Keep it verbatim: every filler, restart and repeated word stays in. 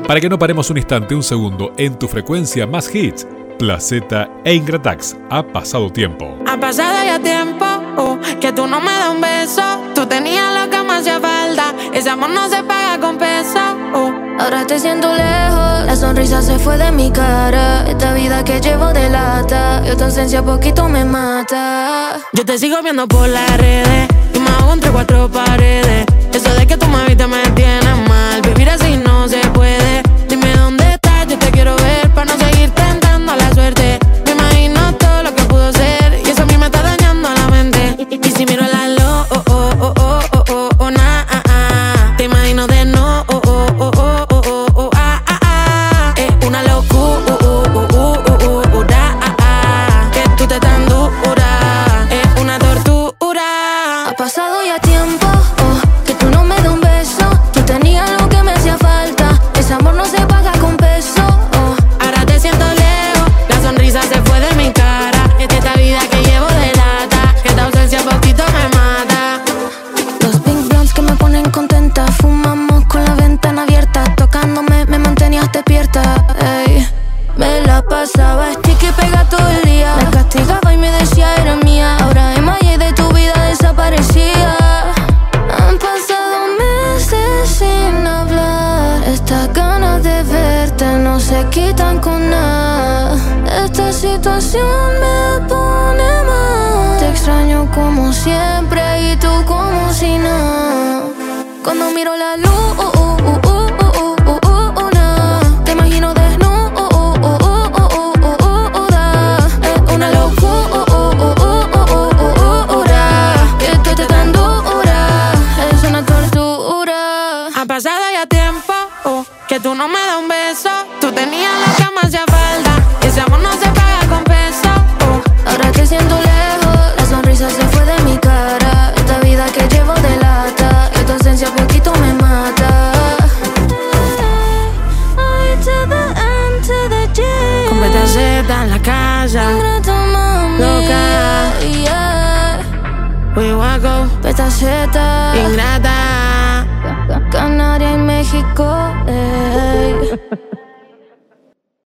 Para que no paremos un instante, un segundo, en tu frecuencia más hits, Placeta e Ingratax, ha pasado tiempo. Ha pasado ya tiempo, uh, que tú no me das un beso. Tú tenías lo que me hacía falta. Ese amor no se paga con peso. uh. Ahora te siento lejos, la sonrisa se fue de mi cara. Esta vida que llevo delata, y tu ausencia poquito me mata. Yo te sigo viendo por las redes y me hago entre cuatro paredes. Eso de que tú me viste me tiene mal. Vivir así no se puede. Dime dónde estás, yo te quiero ver pa' no seguir tentando la suerte. Me imagino todo lo que pudo ser y eso a mí me está dañando la mente. Y, y, y si miro la lo, oh, oh, oh, oh, oh, oh, oh, na, ah, ah. Te imagino de no, oh, oh, oh, oh, oh, oh, oh, ah, ah, ah. Es una locura, uh, uh, uh, uh, uh, uh, da, ah, ah. Que tú te tan dura, es una tortura. Ha pasado ya tiempo, oh, que tú no me das un beso. Tú tenías lo que me hacía falta. Ese amor no se paga con peso, oh. Ahora te siento lejos, la sonrisa se fue de mi cara. Esta esta vida que llevo delata, que esta ausencia poquito me mata. Los pink blondes que me ponen contenta. Fumamos con la ventana abierta. Tocándome me mantenías despierta, ey. Me la pasaba sticky pega todo el día. Me castigaba y me decía era mía. Ahora Emma y de tu vida desaparecía. Han pasado meses sin hablar. Estas ganas de verte no se quitan con nada. Esta situación me pone mal. Te extraño como siempre y tú como si nada. Cuando miro la luz, uh, uh, uh, uh, uh, uh, uh, uh, nah. Te imagino desnudo, uh, uh, uh, uh, uh, uh, uh, uh, da. Es una locura, uh, uh, uh, uh, uh, uh, uh, da. Que tú te tan dura, es una tortura. Ha pasado ya tiempo, oh, que tú no me das un beso. Tú tenías lo que me hacía falta. Ese amor no se paga con peso, oh. Ahora te siento lejos, la sonrisa se fue de mi cara. Esta vida que llevo delata, y tu ausencia poquito me mata. Ay, to the end, to the G. Con Placeta en la casa, Ingrata, mami, loca. yeah. We walk go, Placeta, Ingrata. Canaria y México, ey.